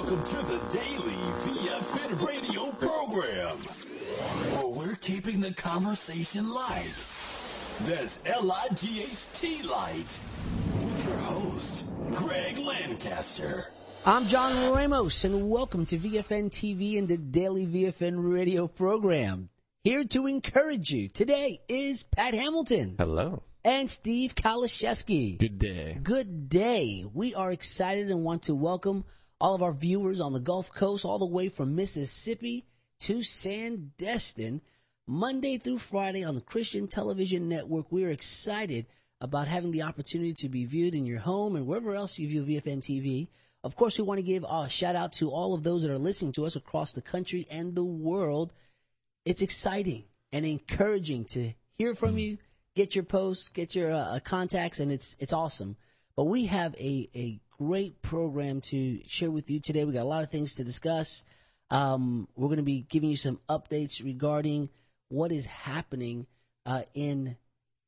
Welcome to the Daily VFN radio program, where we're keeping the conversation light. That's Light light, with your host, Greg Lancaster. I'm John Ramos, and welcome to VFN TV and the Daily VFN radio program. Here to encourage you today is Pat Hamilton. Hello. And Steve Kaliszewski. Good day. Good day. We are excited and want to welcome all of our viewers on the Gulf Coast, all the way from Mississippi to Sandestin, Monday through Friday on the Christian Television Network. We are excited about having the opportunity to be viewed in your home and wherever else you view VFN TV. Of course, we want to give a shout out to all of those that are listening to us across the country and the world. It's exciting and encouraging to hear from you, get your posts, get your contacts, and it's awesome. But we have a great program to share with you today. We got a lot of things to discuss. We're going to be giving you some updates regarding what is happening in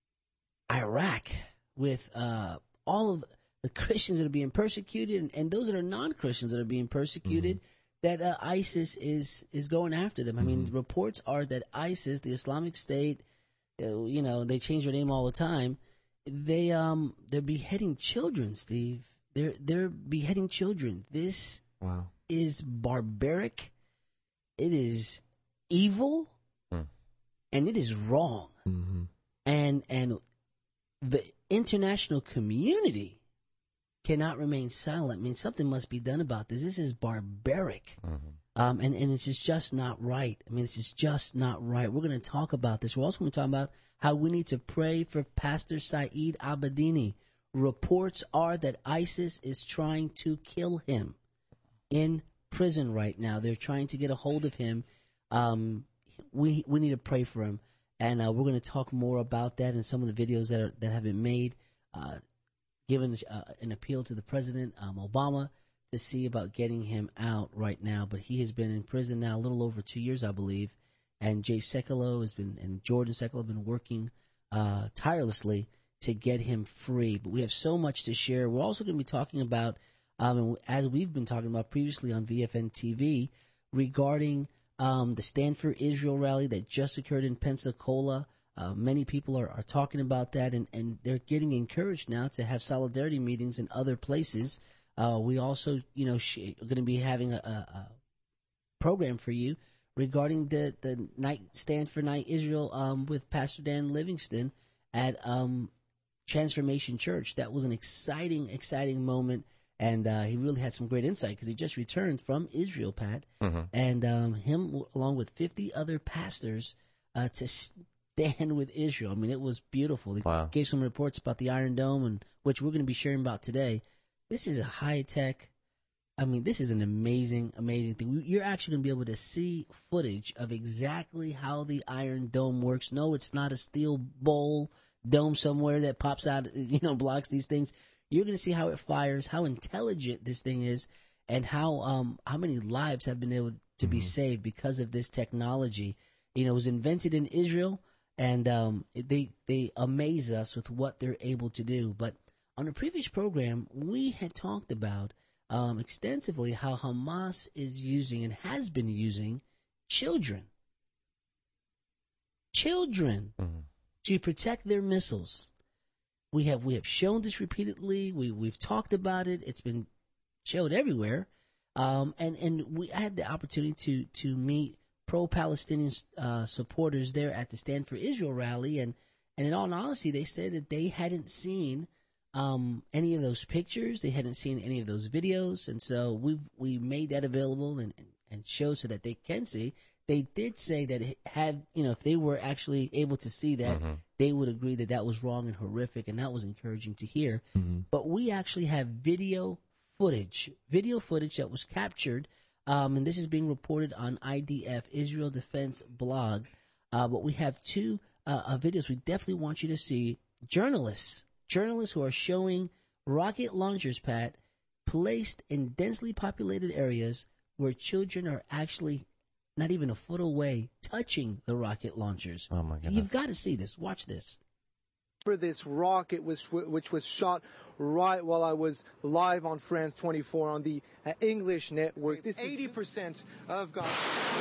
Iraq with all of the Christians that are being persecuted and those that are non-Christians that are being persecuted, that ISIS is going after them. I mean, the reports are that ISIS, the Islamic State, they change their name all the time. They're beheading children, Steve. They're beheading children. This is barbaric. It is evil, and it is wrong. And the international community cannot remain silent. I mean, something must be done about this. This is barbaric. And it's just not right. I mean, this is just not right. We're going to talk about this. We're also going to talk about how we need to pray for Pastor Saeed Abedini. Reports are that ISIS is trying to kill him in prison right now. They're trying to get a hold of him. We need to pray for him. And we're going to talk more about that and some of the videos that have been made, given an appeal to the President, Obama, to see about getting him out right now. But he has been in prison now a little over 2 years, I believe. And Jay Sekulow and Jordan Sekulow have been working tirelessly to get him free. But we have so much to share. We're also going to be talking about, as we've been talking about previously on VFN TV, regarding the Stand for Israel rally that just occurred in Pensacola. Many people are talking about that, and they're getting encouraged now to have solidarity meetings in other places. We also, are going to be having a program for you regarding the night Stand for Night Israel with Pastor Dan Livingston at Transformation Church. That was an exciting moment, and he really had some great insight because he just returned from Israel, Pat, and him along with 50 other pastors to stand with Israel. I mean, it was beautiful. He gave some reports about the Iron Dome, and which we're going to be sharing about today. This is a high-tech, this is an amazing thing. You're actually going to be able to see footage of exactly how the Iron Dome works. No, it's not a steel bowl dome somewhere that pops out, blocks these things. You're going to see how it fires, how intelligent this thing is, and how many lives have been able to be saved because of this technology. It was invented in Israel, and they amaze us with what they're able to do. But on a previous program, we had talked about extensively how Hamas is using and has been using children to protect their missiles. We have shown this repeatedly. We've talked about it. It's been showed everywhere. And we had the opportunity to meet pro-Palestinian supporters there at the Stand for Israel rally, and in all honesty, they said that they hadn't seen any of those pictures. They hadn't seen any of those videos, and so we made that available and showed so that they can see. They did say that if they were actually able to see that, they would agree that that was wrong and horrific, and that was encouraging to hear. But we actually have video footage that was captured, and this is being reported on IDF, Israel Defense blog. But we have two videos we definitely want you to see. Journalists who are showing rocket launchers, Pat, placed in densely populated areas where children are actually not even a foot away touching the rocket launchers. Oh, my goodness. You've got to see this. Watch this. remember this rocket which was shot right while I was live on France 24 on the English network. This 80% of Gaza.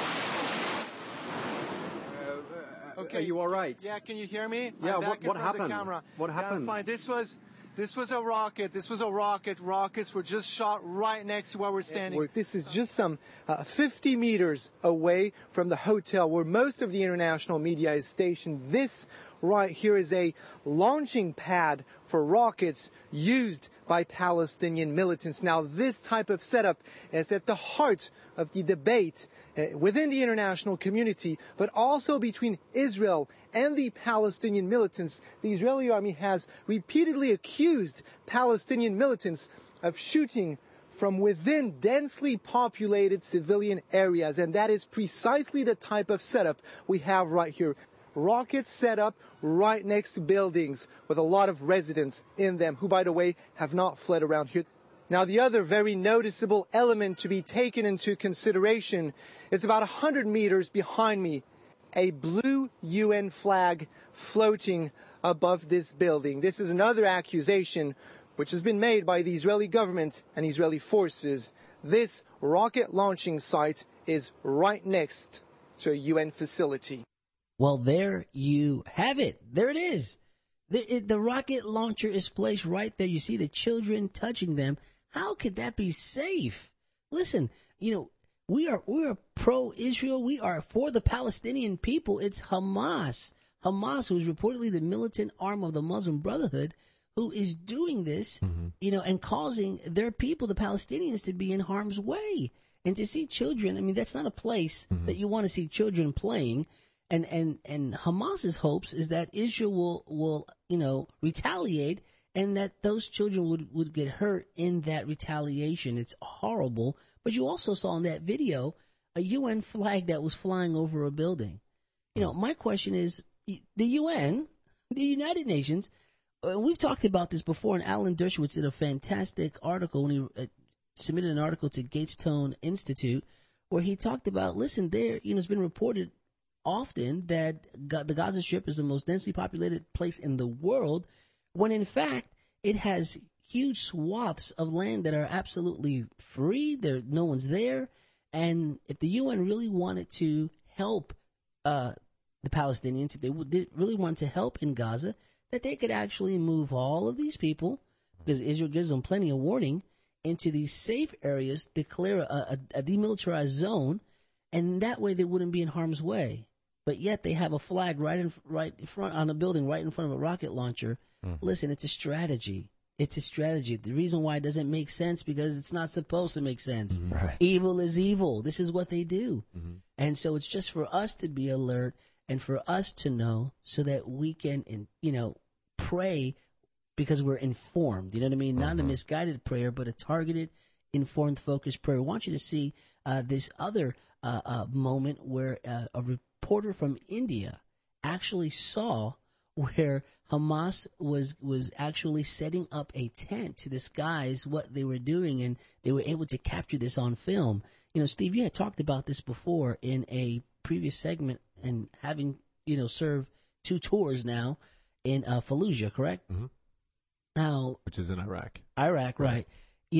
Okay, you all right? Yeah, can you hear me? Yeah, I'm back what in front of the happened? camera. What happened? Yeah, fine. This was a rocket. This was a rocket. Rockets were just shot right next to where we're standing. This is just some 50 meters away from the hotel where most of the international media is stationed. This right here is a launching pad for rockets used by Palestinian militants. Now, this type of setup is at the heart of the debate within the international community, but also between Israel and the Palestinian militants. The Israeli army has repeatedly accused Palestinian militants of shooting from within densely populated civilian areas, and that is precisely the type of setup we have right here. Rockets set up right next to buildings with a lot of residents in them, who, by the way, have not fled around here. Now, the other very noticeable element to be taken into consideration is about 100 meters behind me, a blue UN flag floating above this building. This is another accusation which has been made by the Israeli government and Israeli forces. This rocket launching site is right next to a UN facility. Well, there you have it. There it is. The rocket launcher is placed right there. You see the children touching them. How could that be safe? Listen, we are pro-Israel. We are for the Palestinian people. It's Hamas. Hamas, who is reportedly the militant arm of the Muslim Brotherhood, who is doing this, and causing their people, the Palestinians, to be in harm's way. And to see children, I mean, that's not a place that you want to see children playing. And Hamas's hopes is that Israel will retaliate, and that those children would get hurt in that retaliation. It's horrible. But you also saw in that video a UN flag that was flying over a building. My question is, the UN, the United Nations, we've talked about this before, and Alan Dershowitz did a fantastic article when he submitted an article to Gatestone Institute, where he talked about, listen, it's been reported often that the Gaza Strip is the most densely populated place in the world, when in fact it has huge swaths of land that are absolutely free. No one's there. And if the UN really wanted to help the Palestinians, if they really wanted to help in Gaza, that they could actually move all of these people, because Israel gives them plenty of warning, into these safe areas, declare a demilitarized zone, and that way they wouldn't be in harm's way. But yet they have a flag right in front on a building, right in front of a rocket launcher. Listen, it's a strategy. It's a strategy. The reason why it doesn't make sense, because it's not supposed to make sense. Right. Evil is evil. This is what they do. And so it's just for us to be alert and for us to know, so that we can, pray because we're informed. You know what I mean? Not a misguided prayer, but a targeted, informed, focused prayer. I want you to see this other moment where a reporter from India actually saw where Hamas was actually setting up a tent to disguise what they were doing, and they were able to capture this on film. Steve, you had talked about this before in a previous segment, and having served 2 tours now in Fallujah, correct? Now, which is in Iraq. Right.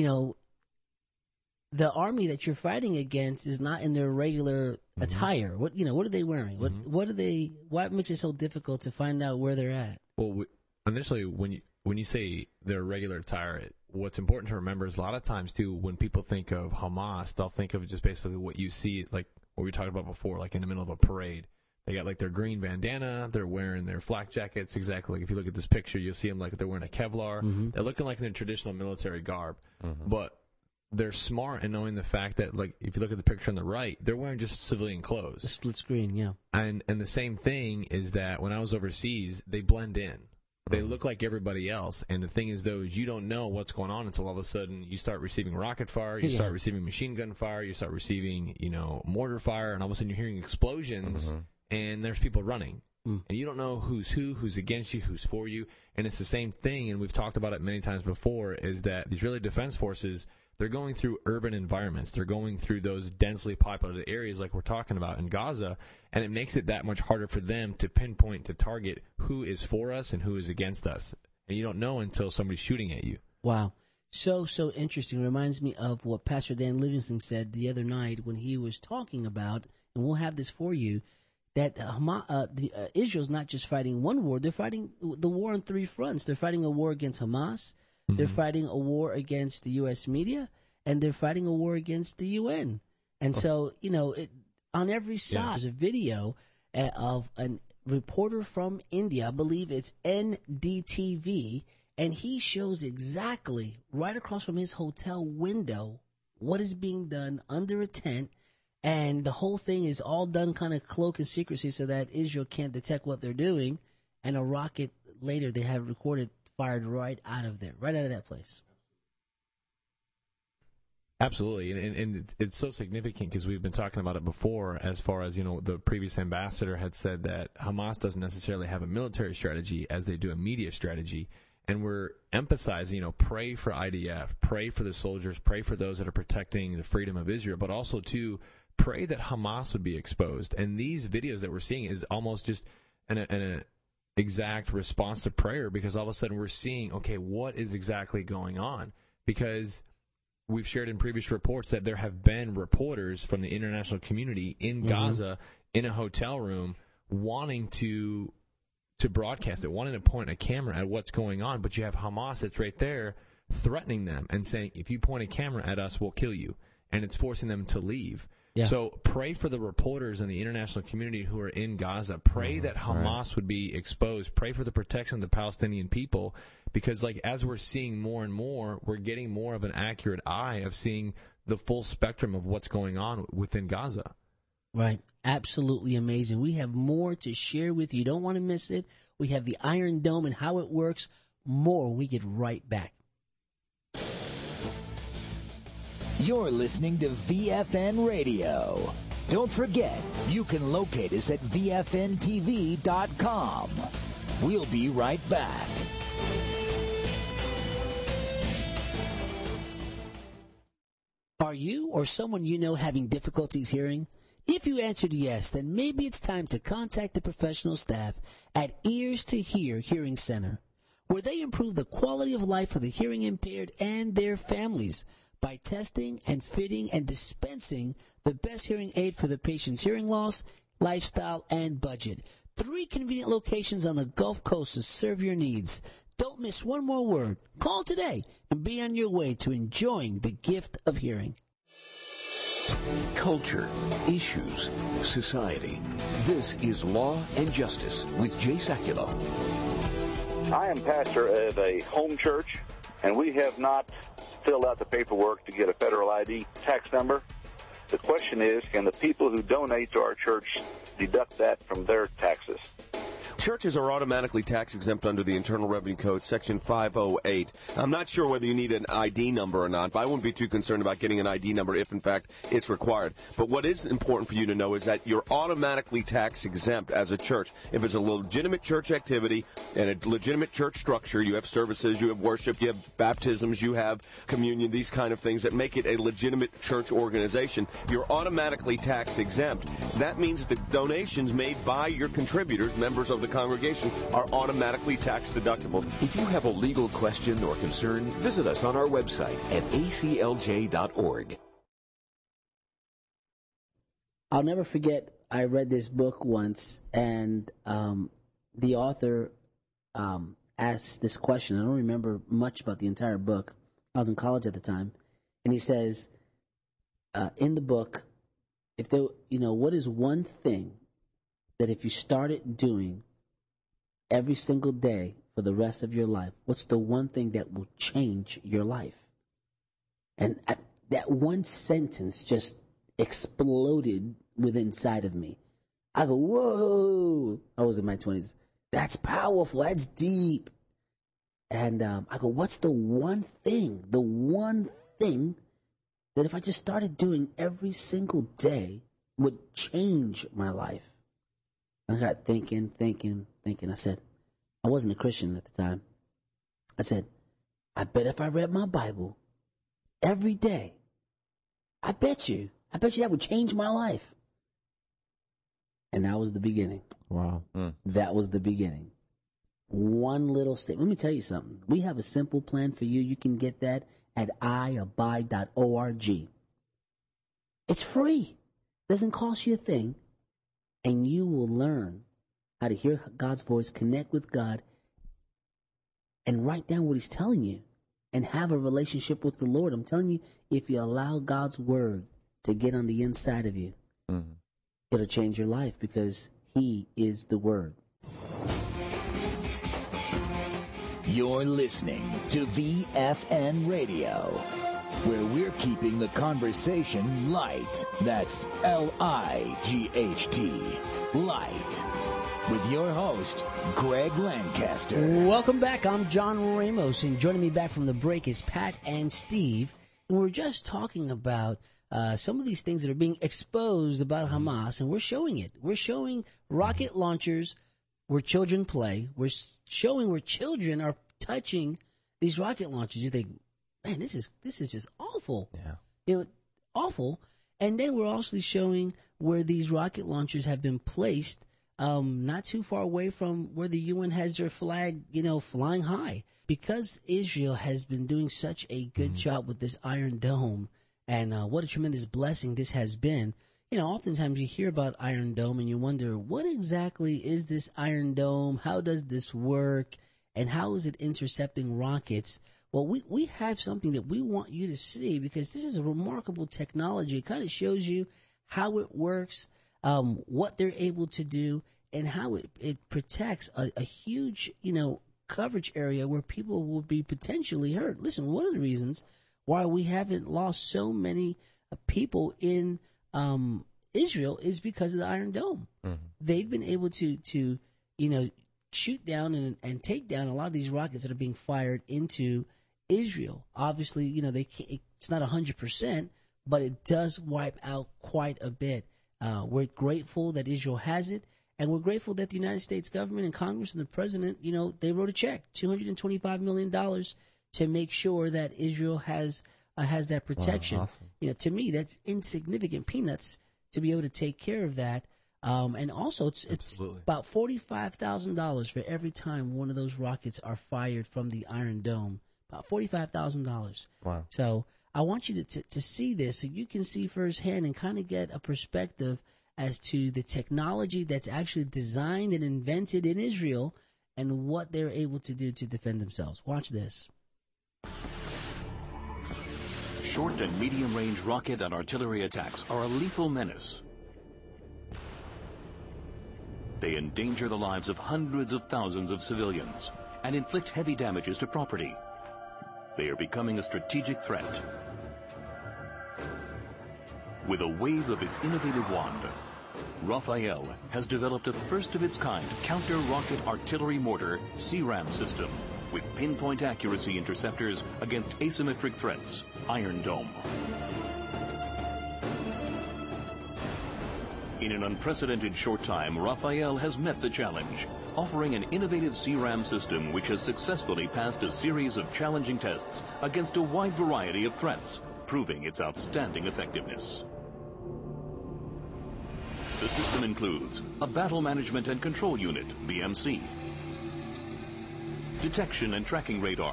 The army that you're fighting against is not in their regular attire. What are they wearing? What makes it so difficult to find out where they're at? Well, initially, when you say their regular attire, what's important to remember is a lot of times too, when people think of Hamas, they'll think of just basically what you see, like what we talked about before, like in the middle of a parade. They got like their green bandana, they're wearing their flak jackets, exactly like if you look at this picture, you'll see them like they're wearing a Kevlar. They're looking like in their traditional military garb. But they're smart in knowing the fact that, like, if you look at the picture on the right, they're wearing just civilian clothes. The split screen, yeah. And the same thing is that when I was overseas, they blend in. They look like everybody else. And the thing is, though, is you don't know what's going on until all of a sudden you start receiving rocket fire, you start receiving machine gun fire, you start receiving, mortar fire, and all of a sudden you're hearing explosions, and there's people running. And you don't know who's against you, who's for you. And it's the same thing, and we've talked about it many times before, is that the Israeli Defense Forces, They're going through urban environments. They're going through those densely populated areas like we're talking about in Gaza, and it makes it that much harder for them to pinpoint, to target who is for us and who is against us. And you don't know until somebody's shooting at you. Wow. So interesting. Reminds me of what Pastor Dan Livingston said the other night when he was talking about, and we'll have this for you, that Israel's not just fighting one war. They're fighting the war on three fronts. They're fighting a war against Hamas. Mm-hmm. They're fighting a war against the U.S. media. And they're fighting a war against the UN. And so, on every side, there's a video of a reporter from India, I believe it's NDTV, and he shows exactly right across from his hotel window what is being done under a tent. And the whole thing is all done kind of cloak and secrecy so that Israel can't detect what they're doing. And a rocket later they have recorded fired right out of that place. Absolutely, and it's so significant because we've been talking about it before as far as, the previous ambassador had said that Hamas doesn't necessarily have a military strategy as they do a media strategy, and we're emphasizing, pray for IDF, pray for the soldiers, pray for those that are protecting the freedom of Israel, but also to pray that Hamas would be exposed. And these videos that we're seeing is almost just an exact response to prayer, because all of a sudden we're seeing, okay, what is exactly going on? Because we've shared in previous reports that there have been reporters from the international community in Gaza in a hotel room wanting to broadcast it, wanting to point a camera at what's going on, but you have Hamas that's right there threatening them and saying, if you point a camera at us, we'll kill you. And it's forcing them to leave. Yeah. So pray for the reporters in the international community who are in Gaza. Pray that Hamas would be exposed. Pray for the protection of the Palestinian people, because as we're seeing more and more, we're getting more of an accurate eye of seeing the full spectrum of what's going on within Gaza. Right. Absolutely amazing. We have more to share with you. You don't want to miss it. We have the Iron Dome and how it works. More when we get right back. You're listening to VFN Radio. Don't forget, you can locate us at VFNTV.com. We'll be right back. Are you or someone you know having difficulties hearing? If you answered yes, then maybe it's time to contact the professional staff at Ears to Hear Hearing Center, where they improve the quality of life for the hearing impaired and their families by testing and fitting and dispensing the best hearing aid for the patient's hearing loss, lifestyle, and budget. 3 convenient locations on the Gulf Coast to serve your needs. Don't miss one more word. Call today and be on your way to enjoying the gift of hearing. Culture, issues, society. This is Law and Justice with Jay Sekulow. I am pastor of a home church, and we have not filled out the paperwork to get a federal ID tax number. The question is, can the people who donate to our church deduct that from their taxes? Churches are automatically tax exempt under the Internal Revenue Code, Section 508. I'm not sure whether you need an ID number or not, but I wouldn't be too concerned about getting an ID number if, in fact, it's required. But what is important for you to know is that you're automatically tax exempt as a church. If it's a legitimate church activity and a legitimate church structure, you have services, you have worship, you have baptisms, you have communion, these kind of things that make it a legitimate church organization, you're automatically tax exempt. That means the donations made by your contributors, members of the congregation, are automatically tax deductible. If you have a legal question or concern, visit us on our website at aclj.org. I'll never forget, I read this book once, and the author asked this question. I don't remember much about the entire book. I was in college at the time. And he says, in the book, if there, what is one thing that if you started doing every single day for the rest of your life, what's the one thing that will change your life? And that one sentence just exploded within inside of me. I go, whoa! I was in my 20s. That's powerful. That's deep. And I go, what's the one thing that if I just started doing every single day would change my life? I got thinking. I said, I wasn't a Christian at the time. I said, I bet if I read my Bible every day. I bet you that would change my life. And that was the beginning. Wow. That was the beginning. One little step. Let me tell you something. We have a simple plan for you. You can get that at iabide.org. It's free. Doesn't cost you a thing. And you will learn how to hear God's voice, connect with God, and write down what he's telling you and have a relationship with the Lord. I'm telling you, if you allow God's word to get on the inside of you, it'll change your life because he is the word. You're listening to VFN Radio, where we're keeping the conversation light. That's L-I-G-H-T, light. With your host, Greg Lancaster. Welcome back. I'm John Ramos, and joining me back from the break is Pat and Steve. And we're just talking about some of these things that are being exposed about Hamas, and we're showing it. We're showing rocket launchers where children play. We're showing where children are touching these rocket launchers. You think, man, this is just awful. Yeah. Awful. And then we're also showing where these rocket launchers have been placed not too far away from where the UN has their flag, flying high. Because Israel has been doing such a good job with this Iron Dome, and what a tremendous blessing this has been. Oftentimes you hear about Iron Dome and you wonder, what exactly is this Iron Dome? How does this work? And how is it intercepting rockets? Well, we have something that we want you to see because this is a remarkable technology. It kind of shows you how it works, what they're able to do, and how it protects a huge, coverage area where people will be potentially hurt. Listen, one of the reasons why we haven't lost so many people in Israel is because of the Iron Dome. They've been able to shoot down and take down a lot of these rockets that are being fired into Israel. Obviously, it's not 100%, but it does wipe out quite a bit. We're grateful that Israel has it, and we're grateful that the United States government and Congress and the president, they wrote a check, $225 million, to make sure that Israel has that protection. Wow, awesome. To me, that's insignificant peanuts to be able to take care of that. And also, it's about $45,000 for every time one of those rockets are fired from the Iron Dome. About $45,000. Wow. So I want you to see this so you can see firsthand and kind of get a perspective as to the technology that's actually designed and invented in Israel and what they're able to do to defend themselves. Watch this. Short and medium-range rocket and artillery attacks are a lethal menace. They endanger the lives of hundreds of thousands of civilians and inflict heavy damages to property. They are becoming a strategic threat. With a wave of its innovative wand, Rafael has developed a first-of-its-kind counter-rocket artillery mortar CRAM system with pinpoint accuracy interceptors against asymmetric threats, Iron Dome. In an unprecedented short time, Rafael has met the challenge, offering an innovative CRAM system which has successfully passed a series of challenging tests against a wide variety of threats, proving its outstanding effectiveness. The system includes a Battle Management and Control Unit, BMC, detection and tracking radar,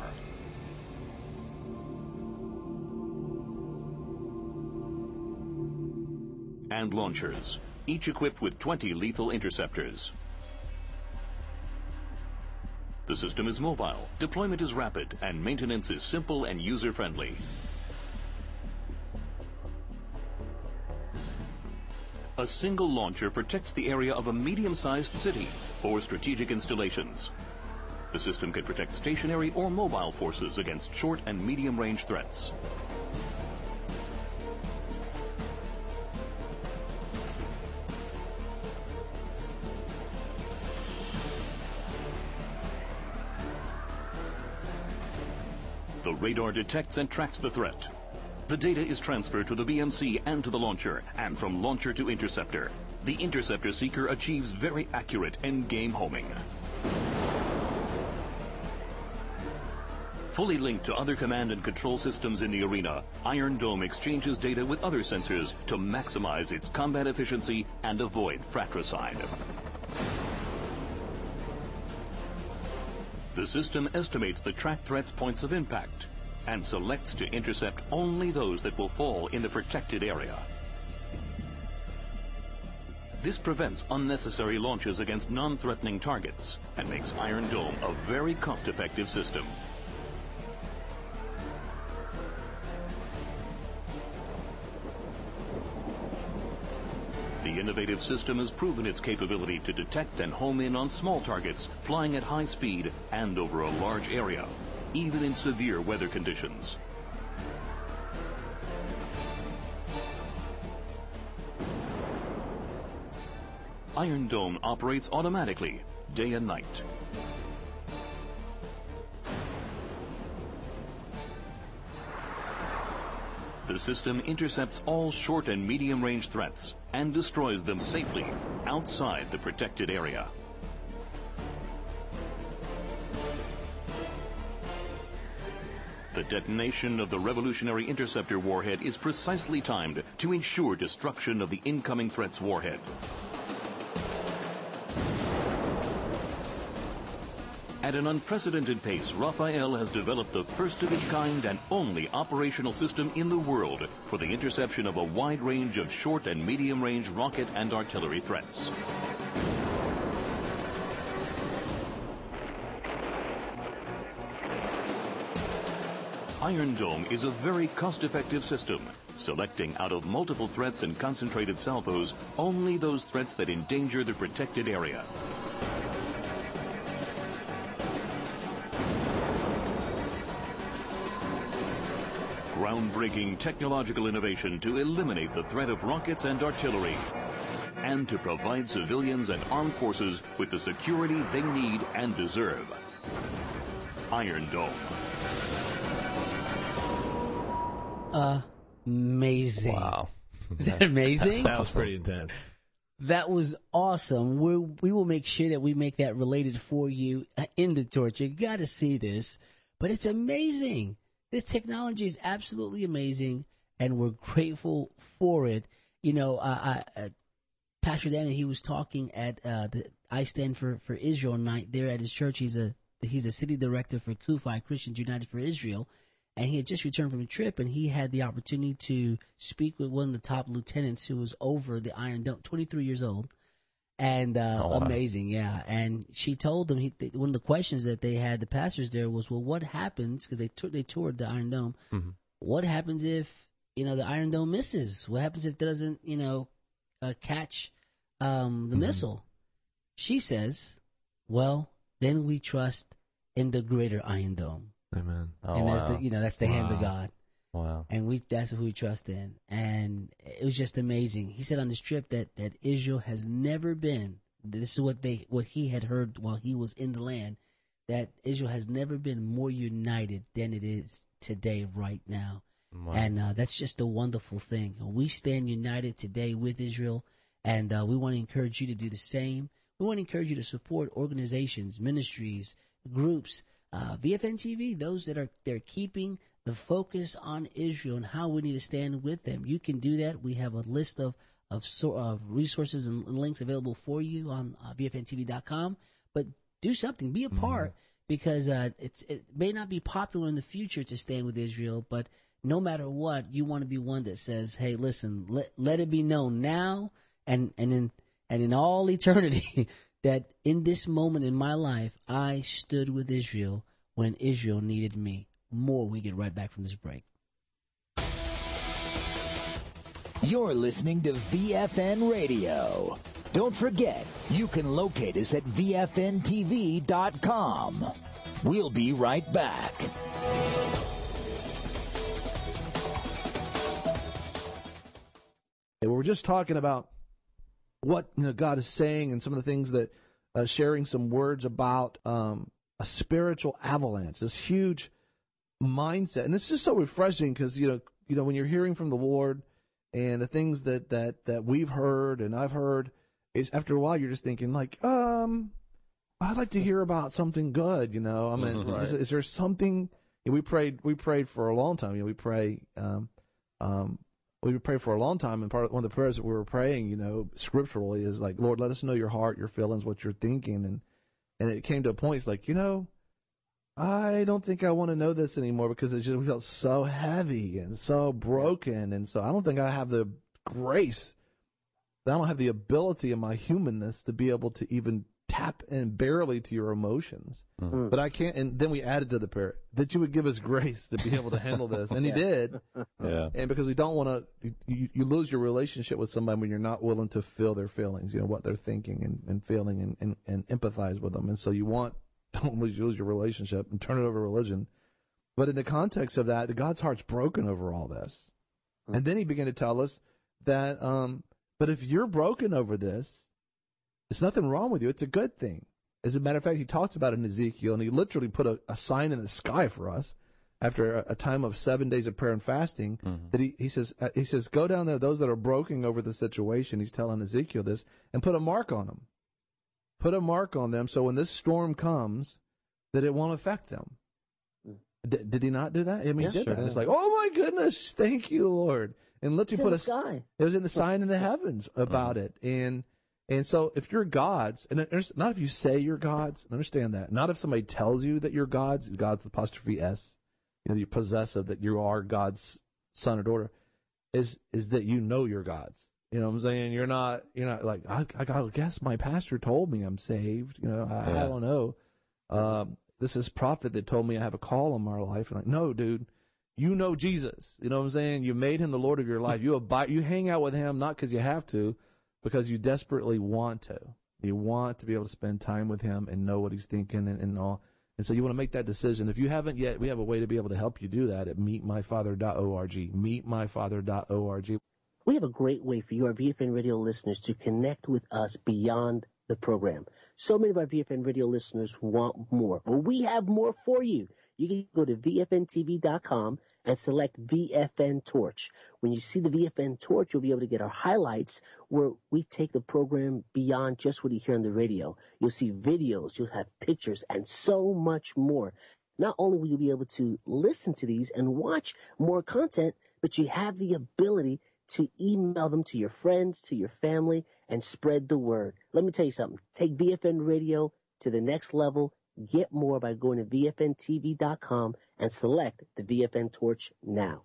and launchers, each equipped with 20 lethal interceptors. The system is mobile, deployment is rapid, and maintenance is simple and user-friendly. A single launcher protects the area of a medium-sized city or strategic installations. The system can protect stationary or mobile forces against short and medium-range threats. The radar detects and tracks the threat. The data is transferred to the BMC and to the launcher, and from launcher to interceptor. The interceptor seeker achieves very accurate end-game homing. Fully linked to other command and control systems in the arena, Iron Dome exchanges data with other sensors to maximize its combat efficiency and avoid fratricide. The system estimates the tracked threat's points of impact and selects to intercept only those that will fall in the protected area. This prevents unnecessary launches against non-threatening targets and makes Iron Dome a very cost-effective system. The innovative system has proven its capability to detect and home in on small targets flying at high speed and over a large area, even in severe weather conditions. Iron Dome operates automatically, day and night. The system intercepts all short and medium-range threats and destroys them safely outside the protected area. The detonation of the Revolutionary Interceptor warhead is precisely timed to ensure destruction of the incoming threat's warhead. At an unprecedented pace, Rafael has developed the first of its kind and only operational system in the world for the interception of a wide range of short and medium-range rocket and artillery threats. Iron Dome is a very cost-effective system, selecting out of multiple threats and concentrated salvos only those threats that endanger the protected area. Groundbreaking technological innovation to eliminate the threat of rockets and artillery, and to provide civilians and armed forces with the security they need and deserve. Iron Dome. Amazing. Wow. Is that amazing? That was pretty intense. That was awesome. We will make sure that we make that related for you in the torch. You got to see this, but it's amazing. This technology is absolutely amazing, and we're grateful for it. You know, Pastor Danny, he was talking at the I Stand for Israel night there at his church. He's a city director for CUFI, Christians United for Israel, and he had just returned from a trip, and he had the opportunity to speak with one of the top lieutenants who was over the Iron Dome, 23 years old. And amazing, yeah. And she told them one of the questions that they had the pastors there was, well, what happens, because they toured the Iron Dome. Mm-hmm. What happens if the Iron Dome misses? What happens if it doesn't catch the missile? She says, well, then we trust in the greater Iron Dome. Amen. And that's the hand of God. Wow. And that's who we trust in. And it was just amazing. He said on this trip that Israel has never been, this is what he had heard while he was in the land, that Israel has never been more united than it is today, right now. Wow. And that's just a wonderful thing. We stand united today with Israel, and we want to encourage you to do the same. We want to encourage you to support organizations, ministries, groups, VFN TV, those that they're keeping the focus on Israel and how we need to stand with them. You can do that. We have a list of resources and links available for you on VFNTV.com. But do something. Be a part, because it may not be popular in the future to stand with Israel, but no matter what, you want to be one that says, hey, listen, let it be known now and in all eternity that in this moment in my life, I stood with Israel when Israel needed me. More, we get right back from this break. You're listening to VFN Radio. Don't forget, you can locate us at VFNTV.com. We'll be right back. We were just talking about what God is saying and some of the things that sharing some words about a spiritual avalanche, this huge mindset. And it's just so refreshing because, when you're hearing from the Lord and the things that we've heard and I've heard, is after a while you're just thinking like, I'd like to hear about something good, right. Is there something, we prayed for a long time. We pray for a long time, and one of the prayers that we were praying, scripturally, is like, Lord, let us know your heart, your feelings, what you're thinking, and it came to a point. It's like, I don't think I want to know this anymore because we felt so heavy and so broken, and so I don't think I have the grace. I don't have the ability in my humanness to be able to even tap in barely to your emotions. Mm-hmm. But I can't. And then we added to the prayer that you would give us grace to be able to handle this, and He did. Yeah. And because we don't want to, you lose your relationship with somebody when you're not willing to feel their feelings, what they're thinking and feeling, and empathize with them. And so don't lose your relationship and turn it over to religion. But in the context of that, God's heart's broken over all this. Mm-hmm. And then He began to tell us that, but if you're broken over this, there's nothing wrong with you. It's a good thing. As a matter of fact, He talks about it in Ezekiel, and He literally put a sign in the sky for us after a time of 7 days of prayer and fasting. Mm-hmm. That he says, go down there, those that are broken over the situation. He's telling Ezekiel this, and put a mark on them. Put a mark on them, so when this storm comes, that it won't affect them. Did He not do that? I mean, He did that. It's like, oh my goodness, thank you, Lord. And literally put a. It was in the sign in the heavens about it, And so if you're God's, and not if you say you're God's, understand that. Not if somebody tells you that you're God's with apostrophe S, you're possessive, that you are God's son or daughter, is that you're God's. You know what I'm saying? You're not like, I guess my pastor told me I'm saved. I don't know. This is prophet that told me I have a call on my life. And no, dude, you know Jesus. You know what I'm saying? You made Him the Lord of your life. You hang out with Him not because you have to, because you desperately want to. You want to be able to spend time with Him and know what He's thinking and all. And so you want to make that decision. If you haven't yet, we have a way to be able to help you do that at meetmyfather.org. Meetmyfather.org. We have a great way for you, our VFN Radio listeners, to connect with us beyond the program. So many of our VFN Radio listeners want more. Well, we have more for you. You can go to VFNTV.com and select VFN Torch. When you see the VFN Torch, you'll be able to get our highlights where we take the program beyond just what you hear on the radio. You'll see videos, you'll have pictures, and so much more. Not only will you be able to listen to these and watch more content, but you have the ability to email them to your friends, to your family, and spread the word. Let me tell you something. Take VFN Radio to the next level. Get more by going to VFNTV.com and select the VFN Torch now.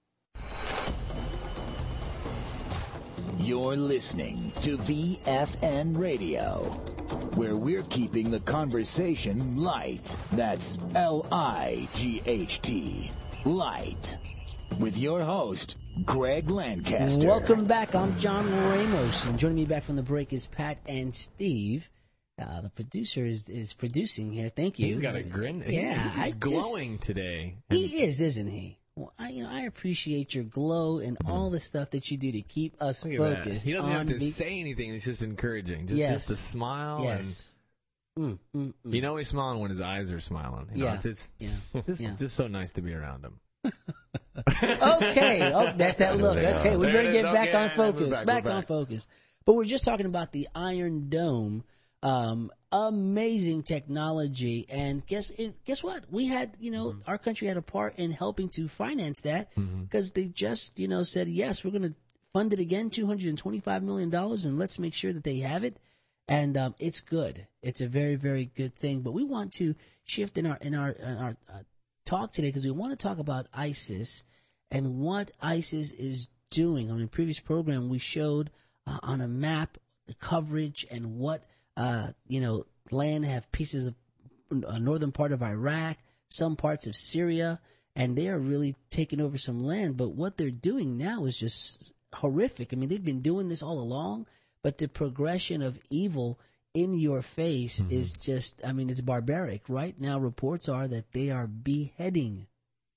You're listening to VFN Radio, where we're keeping the conversation light. That's L-I-G-H-T, light. With your host, Greg Lancaster. Welcome back. I'm John Ramos, and joining me back from the break is Pat and Steve. The producer is producing here. Thank you. He's got a grin. Yeah, he's glowing today. He is, isn't he? Well, I appreciate your glow and all the stuff that you do to keep us focused. He doesn't have to say anything. It's just encouraging. Just a smile. Yes. And he's smiling when his eyes are smiling. It's just so nice to be around him. Okay. Oh, that's that look. Okay, we better get back on focus. Back on focus. But we're just talking about the Iron Dome. Amazing technology, and guess what? We had, our country had a part in helping to finance that because they just, said, yes, we're going to fund it again, $225 million, and let's make sure that they have it. And it's good. It's a very, very good thing. But we want to shift in our talk today because we want to talk about ISIS and what ISIS is doing. On a previous program, we showed on a map the coverage and what land have pieces of northern part of Iraq, some parts of Syria, and they are really taking over some land. But what they're doing now is just horrific. I mean, they've been doing this all along, but the progression of evil in your face is just, it's barbaric. Right now, reports are that they are beheading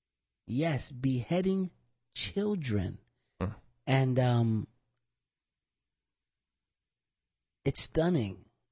children. And it's stunning.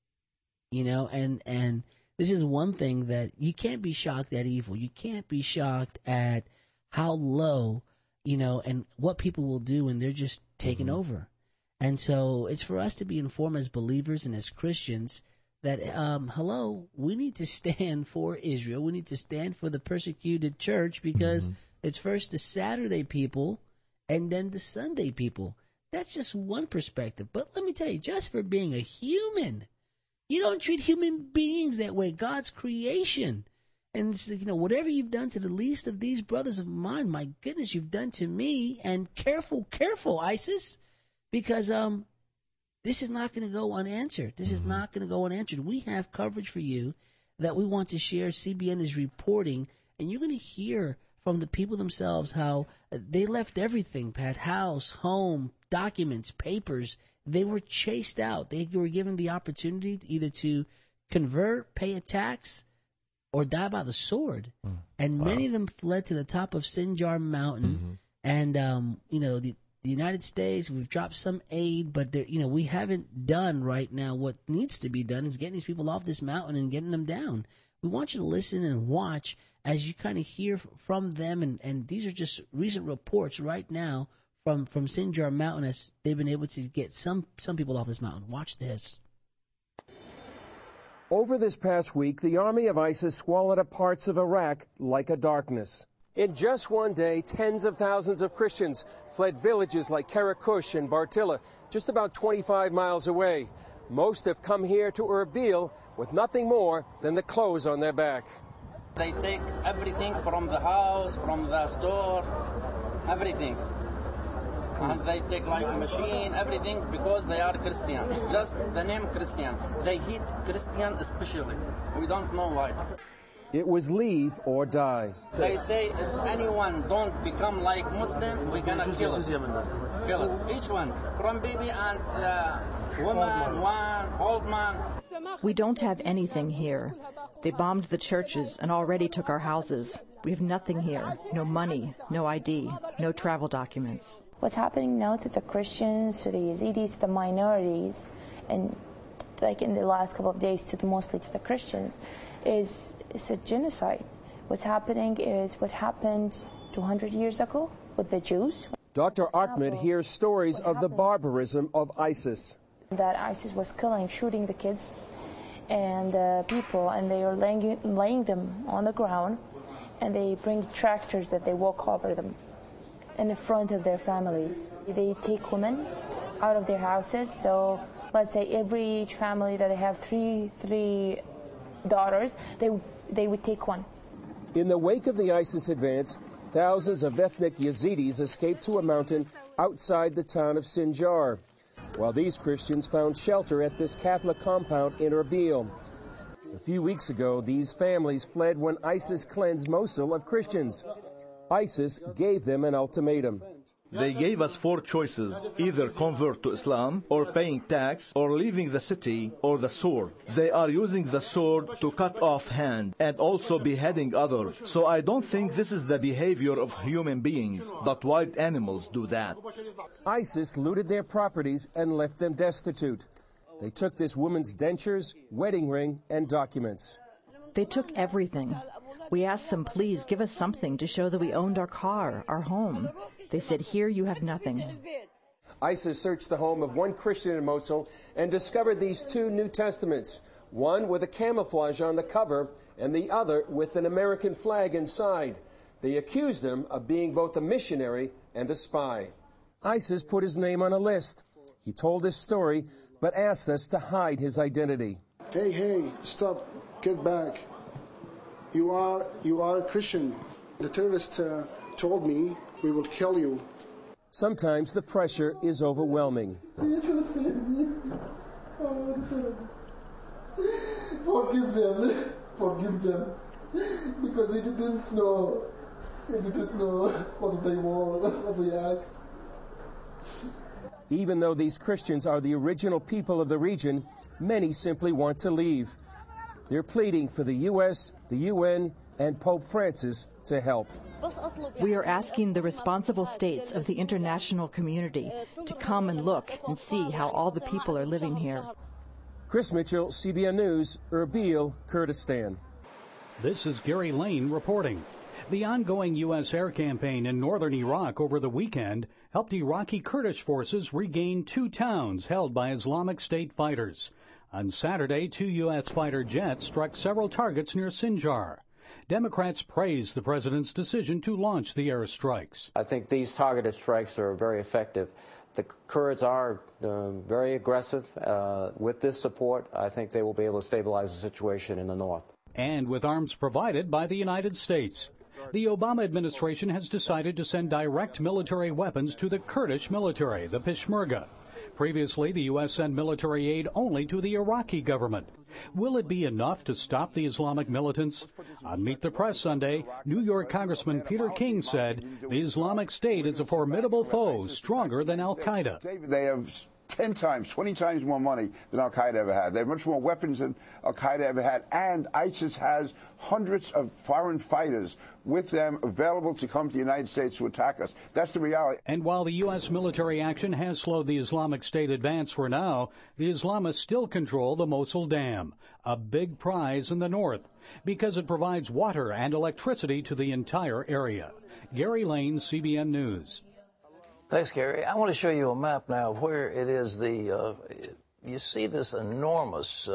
And this is one thing that you can't be shocked at evil. You can't be shocked at how low, and what people will do when they're just taken over. And so it's for us to be informed as believers and as Christians that, hello, we need to stand for Israel. We need to stand for the persecuted church because it's first the Saturday people and then the Sunday people. That's just one perspective. But let me tell you, just for being a human, you don't treat human beings that way. God's creation. And, whatever you've done to the least of these brothers of mine, my goodness, you've done to me. And careful, ISIS, because this is not going to go unanswered. This is not going to go unanswered. We have coverage for you that we want to share. CBN is reporting, and you're going to hear from the people themselves how they left everything, Pat, house, home, documents, papers. They were chased out. They were given the opportunity either to convert, pay a tax, or die by the sword. And many of them fled to the top of Sinjar Mountain. And, the United States, we've dropped some aid, but we haven't done right now what needs to be done is getting these people off this mountain and getting them down. We want you to listen and watch as you kind of hear from them. And these are just recent reports right now from Sinjar Mountain as they've been able to get some people off this mountain. Watch this. Over this past week, the army of ISIS swallowed up parts of Iraq like a darkness. In just one day, tens of thousands of Christians fled villages like Karakush and Bartilla, just about 25 miles away. Most have come here to Erbil with nothing more than the clothes on their back. They take everything from the house, from the store, everything. And they take like machine, everything, because they are Christian. Just the name Christian. They hate Christian especially. We don't know why. It was leave or die. They say if anyone don't become like Muslim, we're gonna kill it. Kill it. Each one, from baby and woman, one, old man. We don't have anything here. They bombed the churches and already took our houses. We have nothing here. No money, no ID, no travel documents. What's happening now to the Christians, to the Yazidis, to the minorities, and like in the last couple of days, mostly to the Christians, is a genocide. What's happening is what happened 200 years ago with the Jews. Dr. Ahmed hears stories of the barbarism of ISIS. That ISIS was shooting the kids and the people, and they are laying them on the ground, and they bring tractors that they walk over them in the front of their families. They take women out of their houses. So let's say each family that they have three daughters, they would take one. In the wake of the ISIS advance, thousands of ethnic Yazidis escaped to a mountain outside the town of Sinjar, while these Christians found shelter at this Catholic compound in Erbil. A few weeks ago, these families fled when ISIS cleansed Mosul of Christians. ISIS gave them an ultimatum. They gave us 4 choices: either convert to Islam, or paying tax, or leaving the city, or the sword. They are using the sword to cut off hand and also beheading others. So I don't think this is the behavior of human beings, but wild animals do that. ISIS looted their properties and left them destitute. They took this woman's dentures, wedding ring, and documents. They took everything. We asked them, please give us something to show that we owned our car, our home. They said, here you have nothing. ISIS searched the home of one Christian in Mosul and discovered these 2 New Testaments, one with a camouflage on the cover and the other with an American flag inside. They accused him of being both a missionary and a spy. ISIS put his name on a list. He told his story, but asked us to hide his identity. Hey, stop, get back. You are a Christian. The terrorist told me we will kill you. Sometimes the pressure is overwhelming. Jesus, save me. Oh, the terrorist. Forgive them. Because they didn't know. They didn't know what they were, what they act. Even though these Christians are the original people of the region, many simply want to leave. They're pleading for the U.S., the UN, and Pope Francis to help. We are asking the responsible states of the international community to come and look and see how all the people are living here. Chris Mitchell, CBN News, Erbil, Kurdistan. This is Gary Lane reporting. The ongoing U.S. air campaign in northern Iraq over the weekend helped Iraqi Kurdish forces regain 2 towns held by Islamic State fighters. On Saturday, 2 U.S. fighter jets struck several targets near Sinjar. Democrats praised the president's decision to launch the airstrikes. I think these targeted strikes are very effective. The Kurds are very aggressive. With this support, I think they will be able to stabilize the situation in the north. And with arms provided by the United States. The Obama administration has decided to send direct military weapons to the Kurdish military, the Peshmerga. Previously, the U.S. sent military aid only to the Iraqi government. Will it be enough to stop the Islamic militants? On Meet the Press Sunday, New York Congressman Peter King said the Islamic State is a formidable foe, stronger than al-Qaeda. David, they have 10 times, 20 times more money than al-Qaeda ever had. They have much more weapons than al-Qaeda ever had. And ISIS has hundreds of foreign fighters with them available to come to the United States to attack us. That's the reality. And while the U.S. military action has slowed the Islamic State advance for now, the Islamists still control the Mosul Dam, a big prize in the north, because it provides water and electricity to the entire area. Gary Lane, CBN News. Thanks, Gary. I want to show you a map now of where it is you see this enormous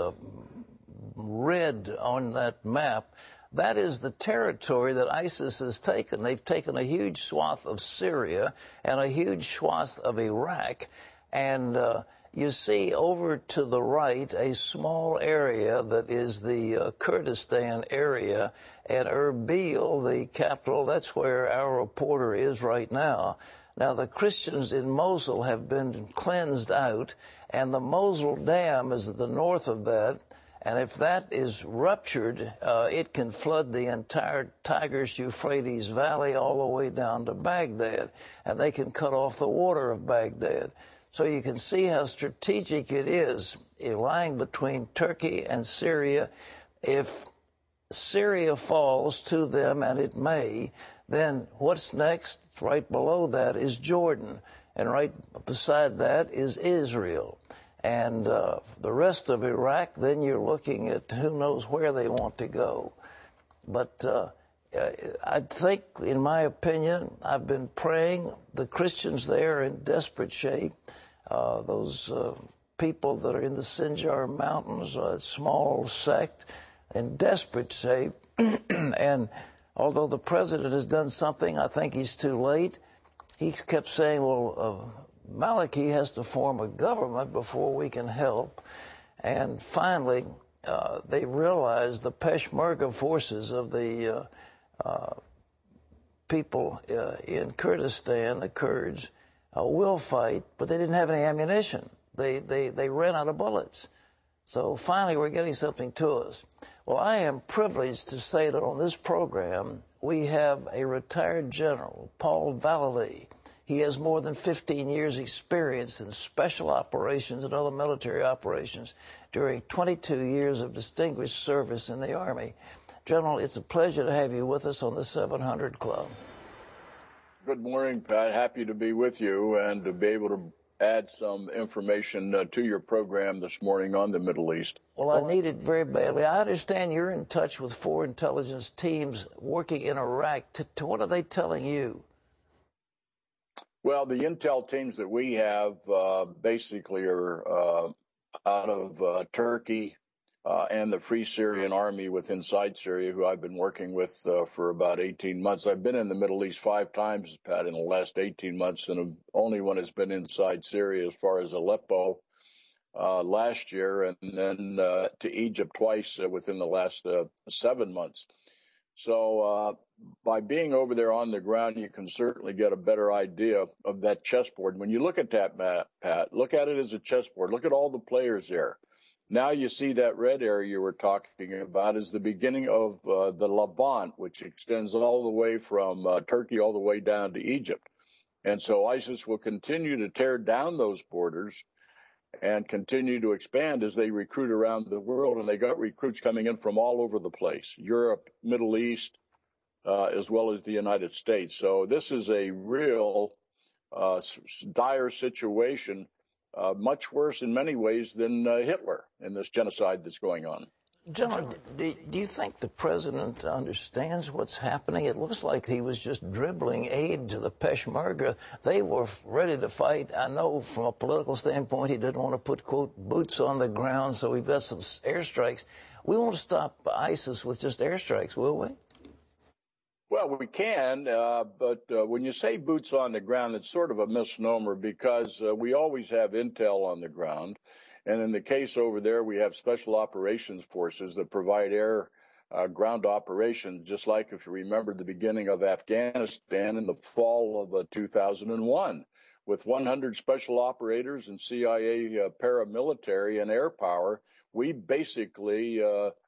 red on that map. That is the territory that ISIS has taken. They've taken a huge swath of Syria and a huge swath of Iraq. And you see over to the right a small area that is the Kurdistan area. And Erbil, the capital, that's where our reporter is right now. Now, the Christians in Mosul have been cleansed out, and the Mosul Dam is at the north of that. And if that is ruptured, it can flood the entire Tigris-Euphrates Valley all the way down to Baghdad, and they can cut off the water of Baghdad. So you can see how strategic it is, lying between Turkey and Syria. If Syria falls to them, and it may, then what's next? Right below that is Jordan, and right beside that is Israel. And the rest of Iraq, then you're looking at who knows where they want to go. But I think, in my opinion, I've been praying. The Christians there are in desperate shape. Those people that are in the Sinjar Mountains, a small sect, in desperate shape. And although the president has done something, I think he's too late. He kept saying, well, Maliki has to form a government before we can help. And finally, they realized the Peshmerga forces of the people in Kurdistan, the Kurds, will fight, but they didn't have any ammunition. They ran out of bullets. So finally, we're getting something to us. Well, I am privileged to say that on this program, we have a retired general, Paul Vallee. He has more than 15 years' experience in special operations and other military operations during 22 years of distinguished service in the Army. General, it's a pleasure to have you with us on the 700 Club. Good morning, Pat. Happy to be with you and to be able to add some information to your program this morning on the Middle East. Well, I need it very badly. I understand you're in touch with 4 intelligence teams working in Iraq. What are they telling you? Well, the intel teams that we have basically are out of Turkey and the Free Syrian Army inside Syria, who I've been working with for about 18 months. I've been in the Middle East 5 times, Pat, in the last 18 months, and only one has been inside Syria as far as Aleppo last year, and then to Egypt twice within the last 7 months. So by being over there on the ground, you can certainly get a better idea of that chessboard. When you look at that map, Pat, look at it as a chessboard. Look at all the players there. Now you see that red area you were talking about is the beginning of the Levant, which extends all the way from Turkey all the way down to Egypt. And so ISIS will continue to tear down those borders and continue to expand as they recruit around the world. And they got recruits coming in from all over the place, Europe, Middle East, as well as the United States. So this is a real dire situation, much worse in many ways than Hitler in this genocide that's going on. General, do you think the president understands what's happening? It looks like he was just dribbling aid to the Peshmerga. They were ready to fight. I know from a political standpoint he didn't want to put, quote, boots on the ground, so we've got some airstrikes. We won't stop ISIS with just airstrikes, will we? Well, we can, but when you say boots on the ground, it's sort of a misnomer because we always have intel on the ground. And in the case over there, we have special operations forces that provide air ground operations, just like if you remember the beginning of Afghanistan in the fall of 2001, with 100 special operators and CIA paramilitary and air power. We basically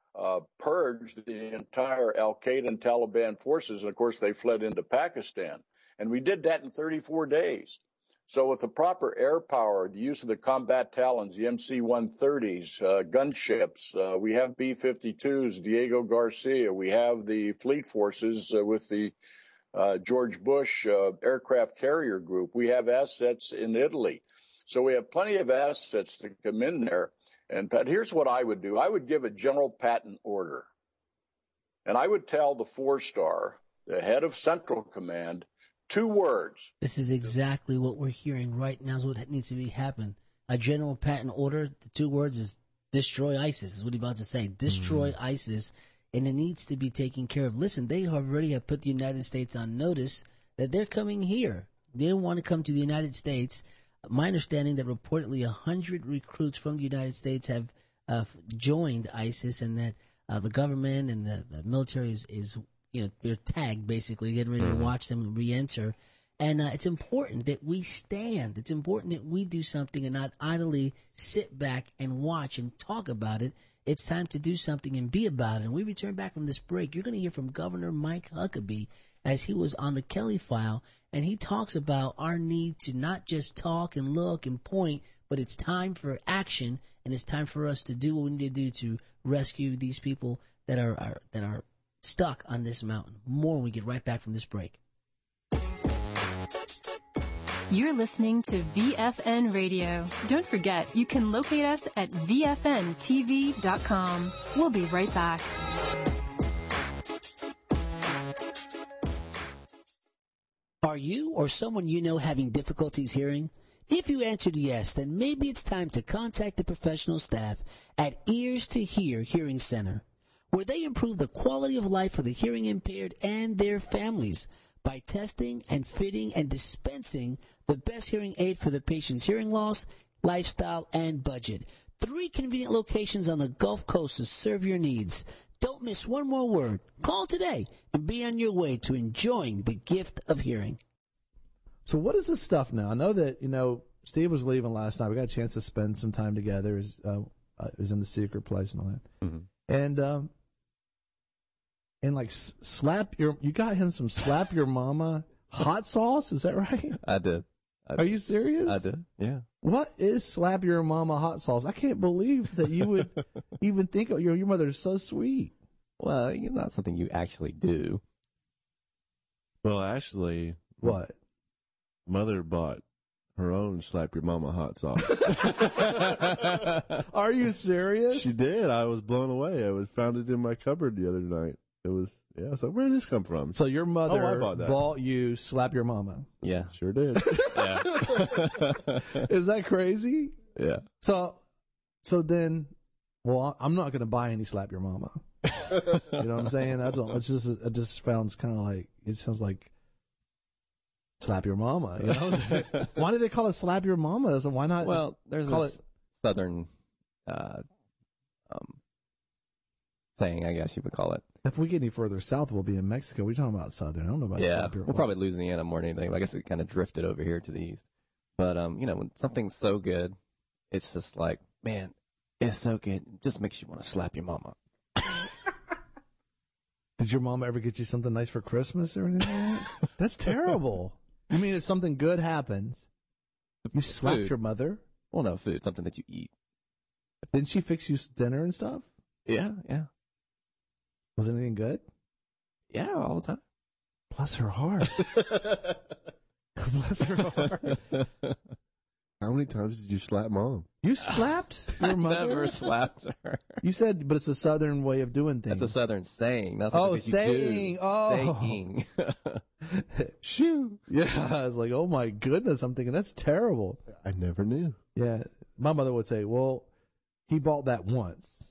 purged the entire al-Qaeda and Taliban forces. And of course, they fled into Pakistan. And we did that in 34 days. So with the proper air power, the use of the combat Talons, the MC-130s, gunships, we have B-52s, Diego Garcia, we have the fleet forces with the George Bush aircraft carrier group. We have assets in Italy. So we have plenty of assets to come in there. And Pat, here's what I would do. I would give a general patent order. And I would tell the 4-star, the head of Central Command, 2 words. This is exactly what we're hearing right now is what needs to be happen. A general patent order, the 2 words is destroy ISIS, is what he's about to say. Destroy ISIS, and it needs to be taken care of. Listen, they already have put the United States on notice that they're coming here. They want to come to the United States. My understanding that reportedly 100 recruits from the United States have joined ISIS, and that the government and the military is they're tagged, basically, getting ready to watch them re-enter. And it's important that we stand. It's important that we do something and not idly sit back and watch and talk about it. It's time to do something and be about it. And we return back from this break. You're going to hear from Governor Mike Huckabee as he was on the Kelly File, and he talks about our need to not just talk and look and point, but it's time for action, and it's time for us to do what we need to do to rescue these people that are stuck on this mountain. More when we get right back from this break. You're listening to VFN Radio. Don't forget, you can locate us at VFNTV.com. We'll be right back. Are you or someone you know having difficulties hearing? If you answered yes, then maybe it's time to contact the professional staff at Ears to Hear Hearing Center, where they improve the quality of life for the hearing impaired and their families by testing and fitting and dispensing the best hearing aid for the patient's hearing loss, lifestyle, and budget. 3 convenient locations on the Gulf Coast to serve your needs. Don't miss one more word. Call today and be on your way to enjoying the gift of hearing. So what is this stuff now? I know that, Steve was leaving last night. We got a chance to spend some time together. He was in the secret place and all that. Mm-hmm. And like you got him some slap your mama hot sauce? Is that right? I did. Are you serious? I did, yeah. What is slap your mama hot sauce? I can't believe that you would even think of your mother is so sweet. Well, not something you actually do. Well, actually, what? Mother bought her own slap your mama hot sauce. Are you serious? She did. I was blown away. I found it in my cupboard the other night. I was like, where did this come from? So your mother I bought that. bought you slap your mama. Yeah. Sure did. Yeah. Is that crazy? Yeah. So then, well, I'm not going to buy any slap your mama. You know what I'm saying? It just sounds kind of like, it sounds like slap your mama. You know? Why do they call it slap your mama? Why not? Well, there's this southern saying, I guess you would call it. If we get any further south, we'll be in Mexico. We're talking about southern. I don't know about slap your we'll probably Louisiana more than anything. I guess it kind of drifted over here to the east. But, when something's so good, it's just like, man, it's so good. It just makes you want to slap your mama. Did your mama ever get you something nice for Christmas or anything like that? That's terrible. You mean if something good happens, you slapped your mother? Well, no, food, something that you eat. Didn't she fix you dinner and stuff? Yeah. Was anything good? Yeah, all the time. Bless her heart. Bless her heart. How many times did you slap Mom? You slapped your mother? I never slapped her. You said, but it's a Southern way of doing things. That's a Southern saying. That's saying. Oh, saying. Shoo. Yeah, I was like, oh my goodness. I'm thinking that's terrible. I never knew. Yeah, my mother would say, well, he bought that once.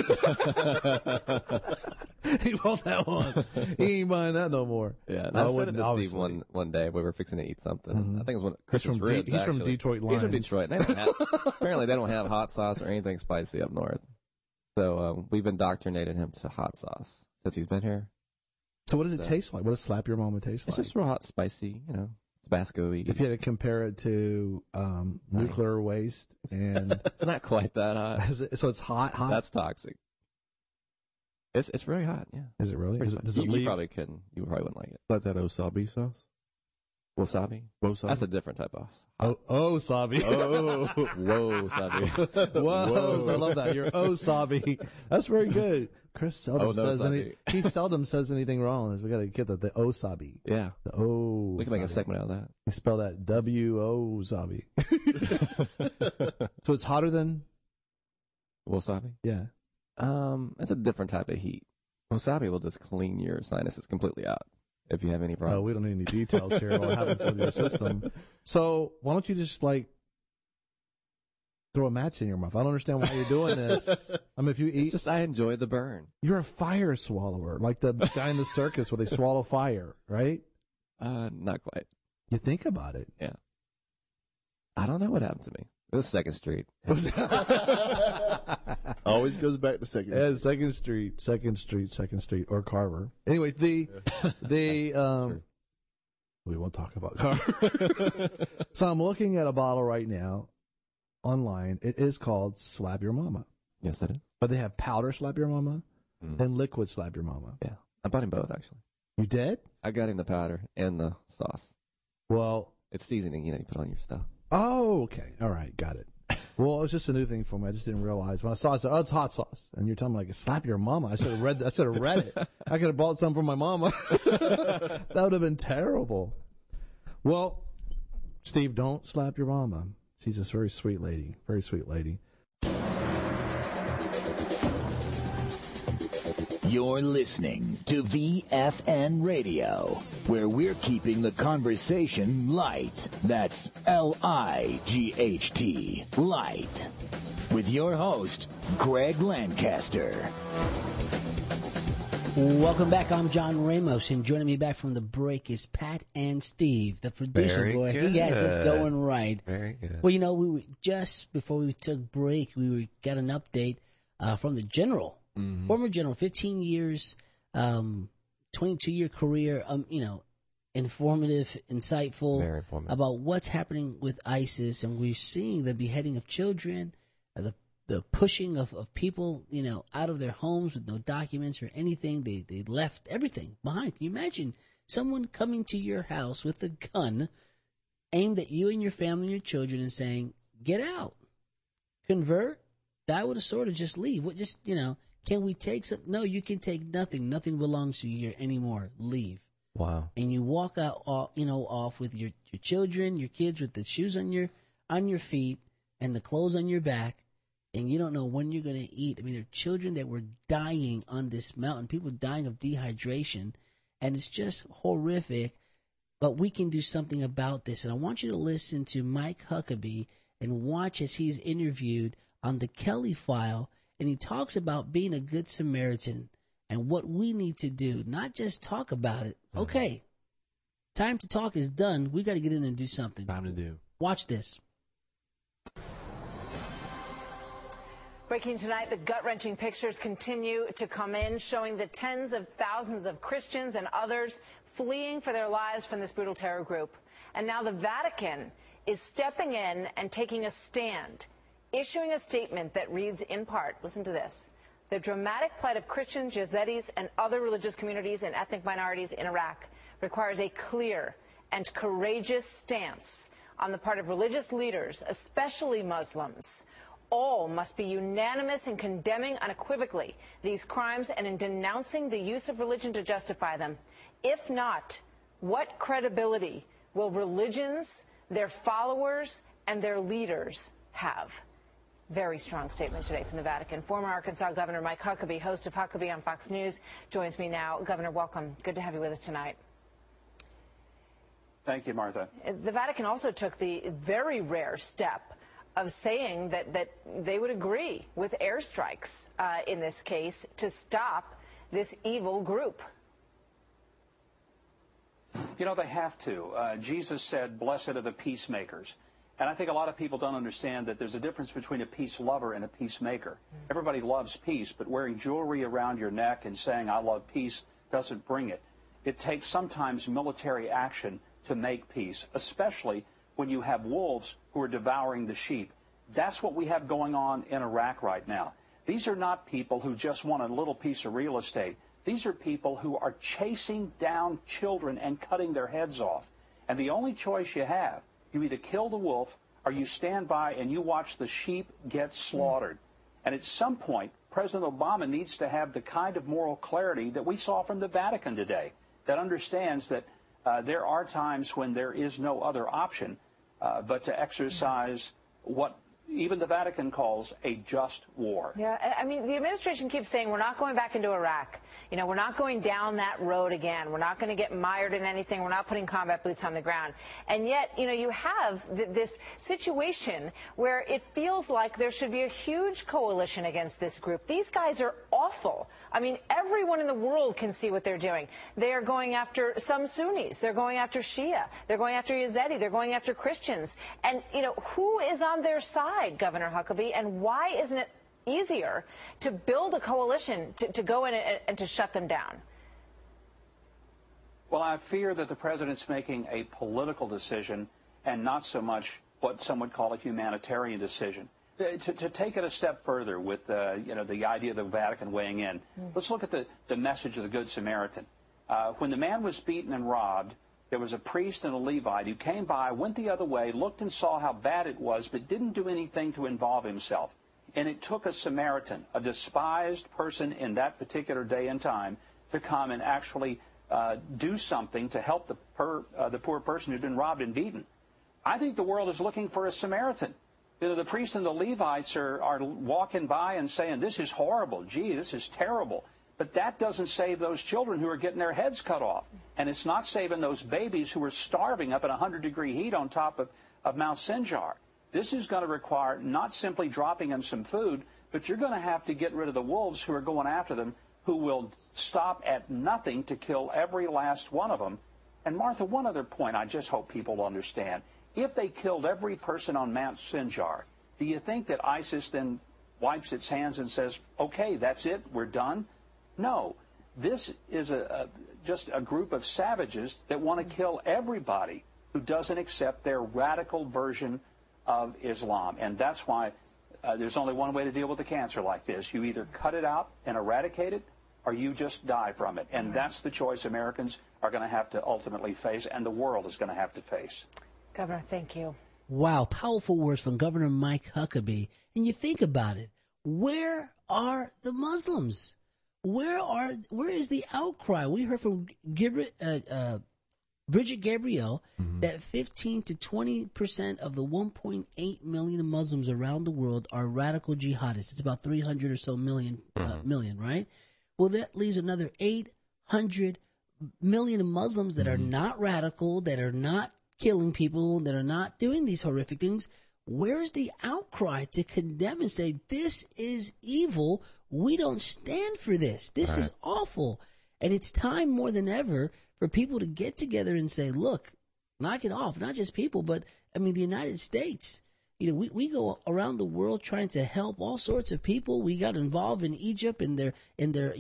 He bought that once. He ain't buying that no more. Yeah, I said it to Steve one day. We were fixing to eat something. Mm-hmm. I think it was one of Chris's ribs. He's from Detroit Lions. He's from Detroit. They don't have, apparently, they don't have hot sauce or anything spicy up north. So we've indoctrinated him to hot sauce since he's been here. So what does it taste like? What does Slap Your Mama taste like? It's just real hot, spicy, Tabasco-y. If you had to compare it to nuclear waste and not quite that hot. So it's hot. That's toxic. It's very hot. Yeah. Is it really? You probably couldn't. You probably wouldn't like it. Like that wasabi sauce. Wasabi? That's a different type of wasabi. Wasabi. Whoa, I love that. You're wasabi. That's very good. Chris seldom he seldom says anything wrong. We got to get the wasabi. Yeah. The o. We can make a segment out of that. You spell that W-O-sabi. So it's hotter than wasabi? Yeah. It's a different type of heat. Wasabi will just clean your sinuses completely out if you have any problems. Oh, we don't need any details here on what happens with your system. So why don't you just throw a match in your mouth? I don't understand why you're doing this. I mean, if you eat, it's just I enjoy the burn. You're a fire swallower, like the guy in the circus where they swallow fire, right? Not quite. You think about it. Yeah. I don't know what happened to me. It was 2nd Street. Always goes back to 2nd Street. Yeah, 2nd Street, or Carver. Anyway, we won't talk about Carver. So I'm looking at a bottle right now online. It is called Slap Your Mama. Yes, it is. But they have powder Slap Your Mama and liquid Slap Your Mama. Yeah, I bought him both actually. You did? I got him the powder and the sauce. Well, it's seasoning. You put on your stuff. Oh, okay. All right. Got it. Well, it was just a new thing for me. I just didn't realize. When I saw it, I said, oh, it's hot sauce. And you're telling me, slap your mama. I should have read it. I could have bought some for my mama. That would have been terrible. Well, Steve, don't slap your mama. She's this very sweet lady. Very sweet lady. You're listening to VFN Radio, where we're keeping the conversation light. That's L-I-G-H-T, light. With your host, Greg Lancaster. Welcome back. I'm John Ramos, and joining me back from the break is Pat and Steve, the producer Very boy. good. He has us going right. Very good. Well, we were just before we took break, got an update from the general. Former general, 15 years, 22-year career, informative, insightful, Very informative. about what's happening with ISIS. And we're seeing the beheading of children, the pushing of people, out of their homes with no documents or anything. They left everything behind. Can you imagine someone coming to your house with a gun aimed at you and your family and your children and saying, get out, convert, die with a sword, or just leave? What, can we take some? No, you can take nothing. Nothing belongs to you here anymore. Leave. Wow. And you walk out, off with your children, your kids, with the shoes on your feet and the clothes on your back, and you don't know when you're going to eat. I mean, there are children that were dying on this mountain, people dying of dehydration, and it's just horrific. But we can do something about this. And I want you to listen to Mike Huckabee and watch as he's interviewed on the Kelly File. And he talks about being a good Samaritan and what we need to do, not just talk about it. Okay, time to talk is done. We got to get in and do something. Time to do. Watch this. Breaking tonight, the gut-wrenching pictures continue to come in, showing the tens of thousands of Christians and others fleeing for their lives from this brutal terror group. And now the Vatican is stepping in and taking a stand, issuing a statement that reads in part, listen to this, the dramatic plight of Christians, Yazidis, and other religious communities and ethnic minorities in Iraq requires a clear and courageous stance on the part of religious leaders, especially Muslims. All must be unanimous in condemning unequivocally these crimes and in denouncing the use of religion to justify them. If not, what credibility will religions, their followers, and their leaders have? Very strong statement today from the Vatican. Former Arkansas Governor Mike Huckabee, host of Huckabee on Fox News, joins me now. Governor, welcome. Good to have you with us tonight. Thank you, Martha. The Vatican also took the very rare step of saying that they would agree with airstrikes in this case to stop this evil group. You know, they have to. Jesus said, "Blessed are the peacemakers." And I think a lot of people don't understand that there's a difference between a peace lover and a peacemaker. Everybody loves peace, but wearing jewelry around your neck and saying, "I love peace," doesn't bring it. It takes sometimes military action to make peace, especially when you have wolves who are devouring the sheep. That's what we have going on in Iraq right now. These are not people who just want a little piece of real estate. These are people who are chasing down children and cutting their heads off. And the only choice you have, you either kill the wolf or you stand by and you watch the sheep get slaughtered. And at some point, President Obama needs to have the kind of moral clarity that we saw from the Vatican today, that understands that there are times when there is no other option but to exercise what even the Vatican calls a just war. Yeah, I mean, the administration keeps saying we're not going back into Iraq. You know, we're not going down that road again. We're not going to get mired in anything. We're not putting combat boots on the ground. And yet, you know, you have this situation where it feels like there should be a huge coalition against this group. These guys are awful. I mean, everyone in the world can see what they're doing. They are going after some Sunnis. They're going after Shia. They're going after Yazidi. They're going after Christians. And, you know, who is on their side, Governor Huckabee, and why isn't it easier to build a coalition to go in and to shut them down? Well, I fear that the president's making a political decision and not so much what some would call a humanitarian decision. To take it a step further with you know, the idea of the Vatican weighing in, let's look at the message of the Good Samaritan. When the man was beaten and robbed, there was a priest and a Levite who came by, went the other way, looked and saw how bad it was, but didn't do anything to involve himself. And it took a Samaritan, a despised person in that particular day and time, to come and actually do something to help the poor person who'd been robbed and beaten. I think the world is looking for a Samaritan. You know, the priests and the Levites are walking by and saying, "This is horrible. Gee, this is terrible." But that doesn't save those children who are getting their heads cut off. And it's not saving those babies who are starving up in 100-degree heat on top of Mount Sinjar. This is going to require not simply dropping them some food, but you're going to have to get rid of the wolves who are going after them, who will stop at nothing to kill every last one of them. And, Martha, one other point I just hope people will understand. If they killed every person on Mount Sinjar, do you think that ISIS then wipes its hands and says, "Okay, that's it, we're done"? No. This is just a group of savages that want to kill everybody who doesn't accept their radical version of Islam. And that's why there's only one way to deal with a cancer like this. You either cut it out and eradicate it, or you just die from it. And that's the choice Americans are going to have to ultimately face, and the world is going to have to face. Governor, thank you. Wow, powerful words from Governor Mike Huckabee. And you think about it, where are the Muslims? Where is the outcry? We heard from Bridget Gabriel that 15 to 20% of the 1.8 million Muslims around the world are radical jihadists. It's about 300 or so million, right? Well, that leaves another 800 million Muslims that are not radical, that are not killing people, that are not doing these horrific things. Where's the outcry to condemn and say, this is evil? We don't stand for this. This is awful. And it's time more than ever for people to get together and say, look, knock it off. Not just people, but, I mean, the United States. You know, we go around the world trying to help all sorts of people. We got involved in Egypt and their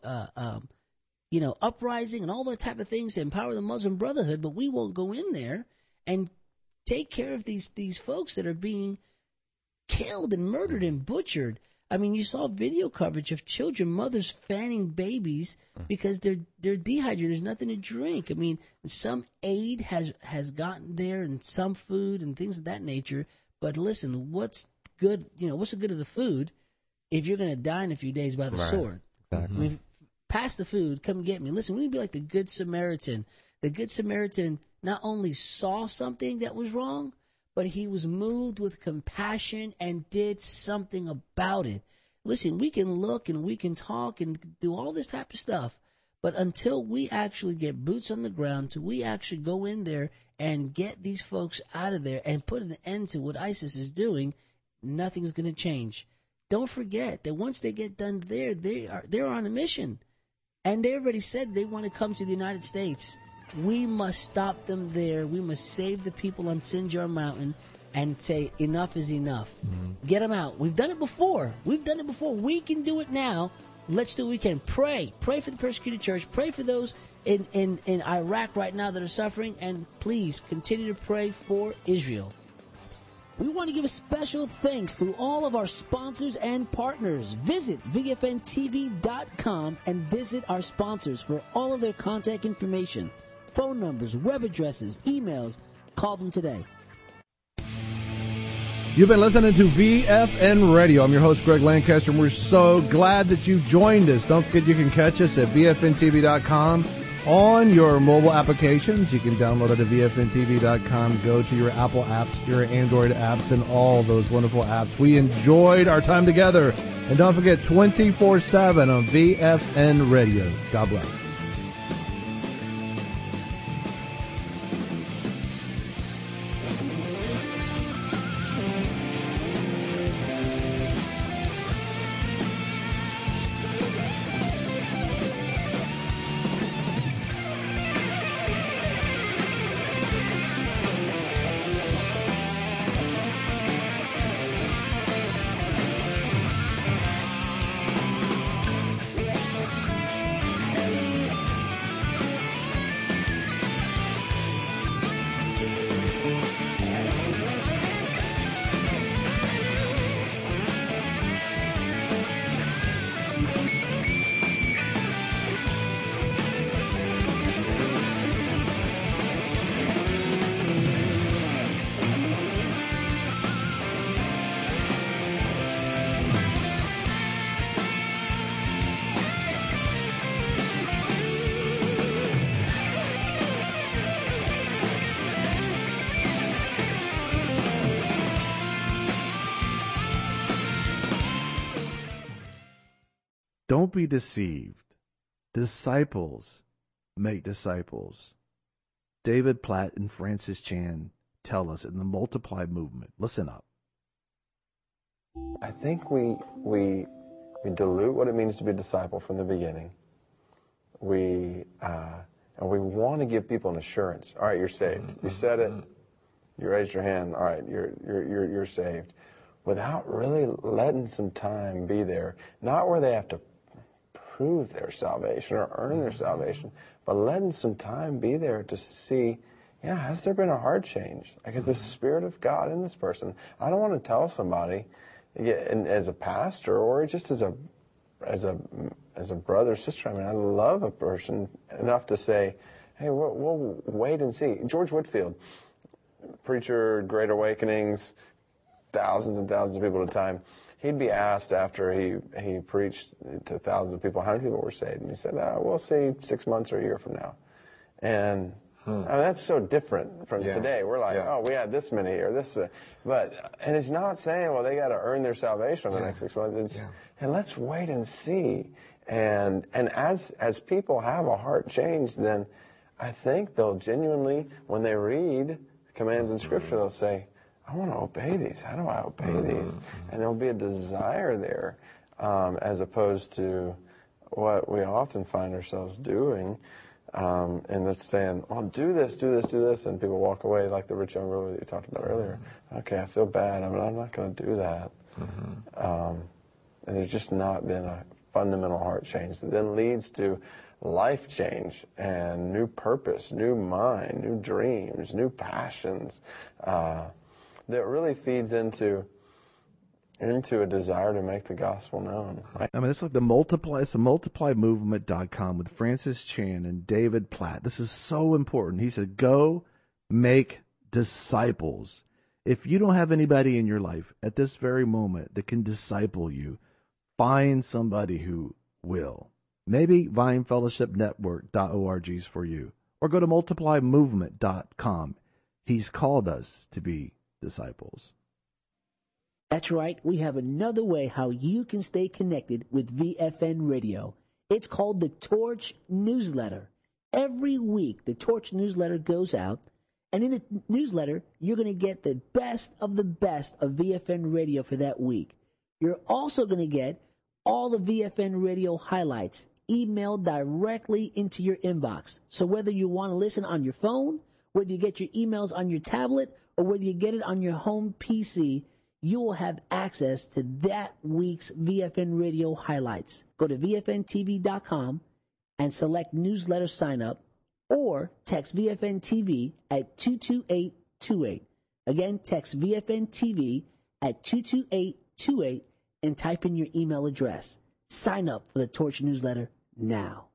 uprising and all that type of things to empower the Muslim Brotherhood, but we won't go in there and take care of these folks that are being killed and murdered and butchered. I mean, you saw video coverage of children, mothers fanning babies because they're dehydrated. There's nothing to drink. I mean, some aid has gotten there and some food and things of that nature. But listen, what's good? You know, what's the good of the food if you're going to die in a few days by the sword? Exactly. I mean, pass the food, come get me. Listen, we need to be like the Good Samaritan. The Good Samaritan not only saw something that was wrong, but he was moved with compassion and did something about it. Listen, we can look and we can talk and do all this type of stuff, but until we actually get boots on the ground, till we actually go in there and get these folks out of there and put an end to what ISIS is doing, nothing's going to change. Don't forget that once they get done there, they're on a mission. And they already said they want to come to the United States. We must stop them there. We must save the people on Sinjar Mountain and say enough is enough. Mm-hmm. Get them out. We've done it before. We can do it now. Let's do what we can. Pray for the persecuted church. Pray for those in Iraq right now that are suffering. And please continue to pray for Israel. We want to give a special thanks to all of our sponsors and partners. Visit VFNTV.com and visit our sponsors for all of their contact information, phone numbers, web addresses, emails. Call them today. You've been listening to VFN Radio. I'm your host, Greg Lancaster, and we're so glad that you joined us. Don't forget you can catch us at VFNTV.com on your mobile applications. You can download it at VFNTV.com. Go to your Apple apps, your Android apps, and all those wonderful apps. We enjoyed our time together. And don't forget, 24/7 on VFN Radio. God bless. Don't be deceived. Disciples make disciples. David Platt and Francis Chan tell us in the Multiply movement. Listen up. I think we dilute what it means to be a disciple from the beginning. And we want to give people an assurance. All right, you're saved. You said it. You raised your hand. All right, you're saved. Without really letting some time be there, not where they have to prove their salvation or earn their salvation, but letting some time be there to see, has there been a heart change? Like, is the Spirit of God in this person? I don't want to tell somebody, as a pastor or just as a brother or sister. I mean, I love a person enough to say, hey, we'll wait and see. George Whitefield, preacher, Great Awakenings, thousands and thousands of people at a time. He'd be asked after he preached to thousands of people, how many people were saved? And he said, we'll see 6 months or a year from now. And I mean, that's so different from today. We're like, we had this many or this. And it's not saying, well, they got to earn their salvation in the next 6 months. And let's wait and see. And as people have a heart change, then I think they'll genuinely, when they read commands in Scripture, they'll say, I want to obey these. How do I obey these? And there'll be a desire there, as opposed to what we often find ourselves doing, and that's saying, well, do this, and people walk away like the rich young ruler that you talked about earlier. Okay, I feel bad. I mean, I'm not going to do that. And there's just not been a fundamental heart change that then leads to life change and new purpose, new mind, new dreams, new passions. That really feeds into a desire to make the gospel known. I mean, it's like the Multiply. It's the multiplymovement.com with Francis Chan and David Platt. This is so important. He said, go make disciples. If you don't have anybody in your life at this very moment that can disciple you, find somebody who will. Maybe VineFellowshipNetwork.org is for you. Or go to multiplymovement.com. He's called us to be disciples. That's right. We have another way how you can stay connected with VFN Radio. It's called the Torch Newsletter. Every week, the Torch Newsletter goes out, and in the newsletter, you're going to get the best of VFN Radio for that week. You're also going to get all the VFN Radio highlights emailed directly into your inbox. So whether you want to listen on your phone, whether you get your emails on your tablet, or whether you get it on your home PC, you will have access to that week's VFN Radio highlights. Go to VFNTV.com and select newsletter sign up, or text VFN TV at 22828. Again, text VFN TV at 22828 and type in your email address. Sign up for the Torch Newsletter now.